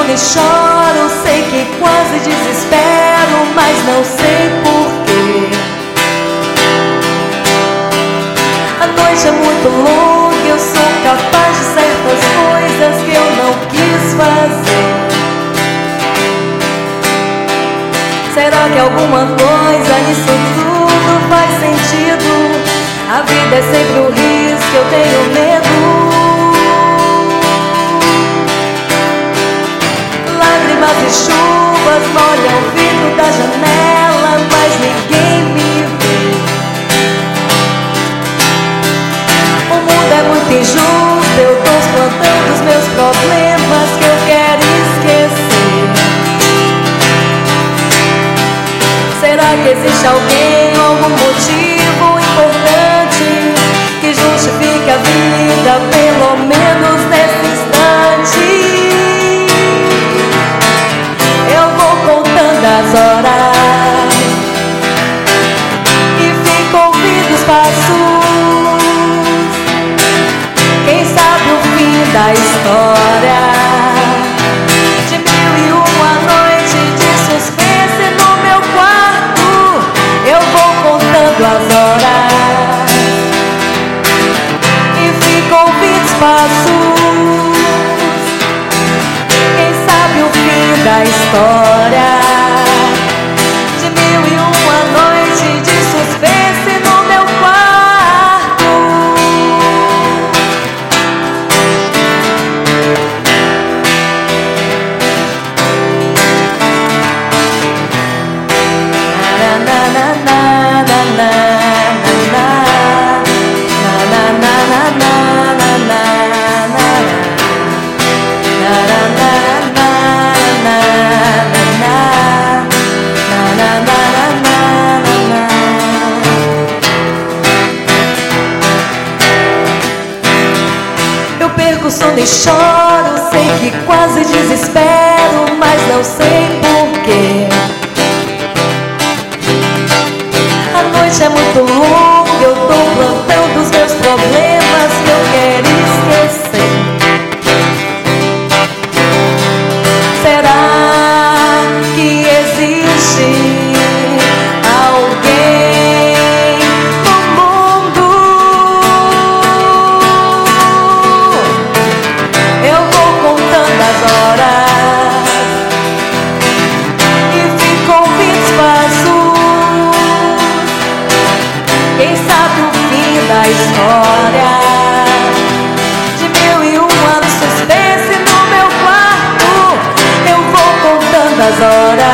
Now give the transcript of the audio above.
sono e choro, sei que quase desespero, mas não sei porquê. A noite é muito longa, eu sou capaz de certas coisas que eu não quis fazer. Será que alguma coisa nisso tudo faz sentido? A vida é sempre um risco, eu tenho medo. Lágrimas e chuvas molham o vidro da janela, mas ninguém me vê. O mundo é muito injusto, eu tô espantando os meus problemas que eu quero esquecer. Será que existe alguém, algum motivo importante que justifique a vida, pelo menos nesse instante? Eu vou contando as horas e fico ouvindo os passos. Quem sabe o fim da história? De 1001 noite de suspense no meu quarto, eu vou contando as horas e fico ouvindo os passos. Quem sabe o fim da história? De 1001 noite de suspense no meu quarto. Na na na na na na na na na na na na. Eu perco o sono e choro, sei que quase desespero, mas não sei porquê. A noite é muito longa, eu tô plantando os meus problemas que eu quero esquecer. Será que existe alguém no mundo? Eu vou contando as horas e fico ouvindo os passos. Quem sabe o fim da história? De 1001 anos suspense no meu quarto, eu vou contando as horas